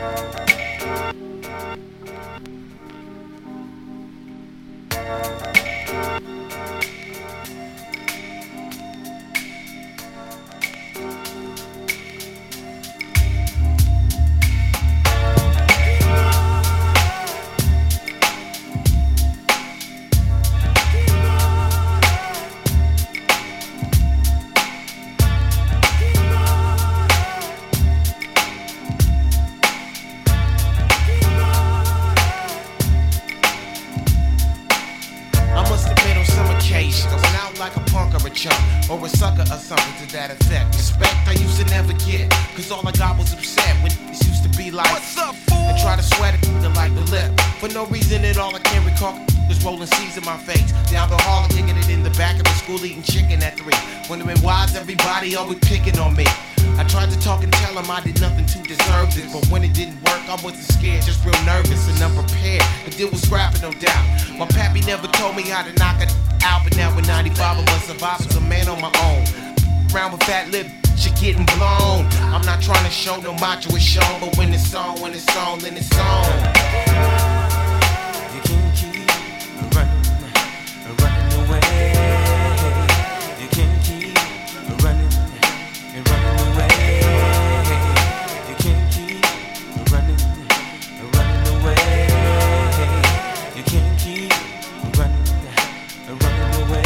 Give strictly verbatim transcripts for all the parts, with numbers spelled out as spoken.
Going out like a punk or a chump, or a sucker or something to that effect. Respect I used to never get, cause all I got was upset when it used to be like, what's up, fool? And try to sweat it like the lip. For no reason at all I can recall is rolling C's in my face. Down the hall and kicking it in the back of the school eating chicken at three. Wondering why's everybody always picking on me. I tried to talk and tell him I did nothing to deserve this, but when it didn't work, I wasn't scared, just real nervous and unprepared. The deal was scrapping, no doubt. My pappy never told me how to knock it out, but now in ninety-five I must survive as a man on my own. Round with fat lip, shit getting blown. I'm not trying to show no macho is shown, but when it's on, when it's on, then it's on. You can't keep running, running away. You can't keep running and running away. You can't keep running, running away. You can't keep running, running away.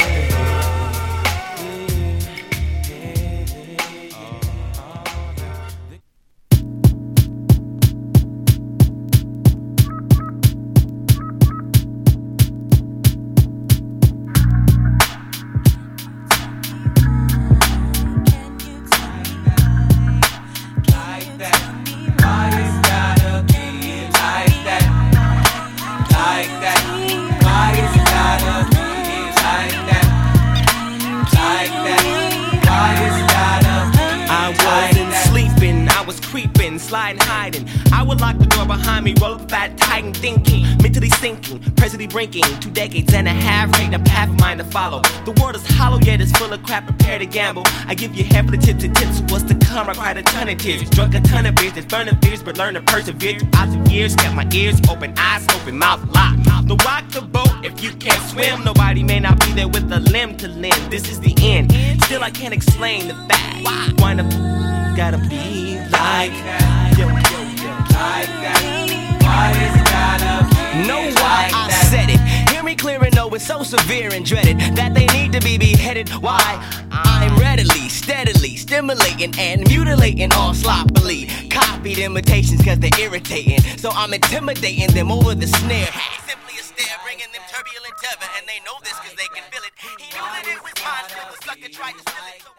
Sliding, hiding. I would lock the door behind me, roll up fat, titan, thinking, mentally sinking, presently brinking, two decades and a half, creating a path of mine to follow. The world is hollow, yet it's full of crap, prepare to gamble. I give you half of the tips and tips of what's to come. I cried a ton of tears, drunk a ton of beers, there's burn of fears, but learn to persevere throughout the years. Kept my ears open, eyes open, mouth locked. No rock the boat if you can't swim. Nobody may not be there with a limb to limb. This is the end. Still I can't explain the fact. Why? Why the gotta be like that? Yo, yo, yo, like that. Why is it gotta be know why like I that? Said it. Hear me clear and know it's so severe and dreaded that they need to be beheaded. Why? I'm readily, steadily stimulating and mutilating all sloppily. Copied imitations cause they're irritating, so I'm intimidating them over the snare. Simply a stare, bringing them turbulent tether, and they know this cause they can feel it. He knew that it was mine till the sucker tried to steal it.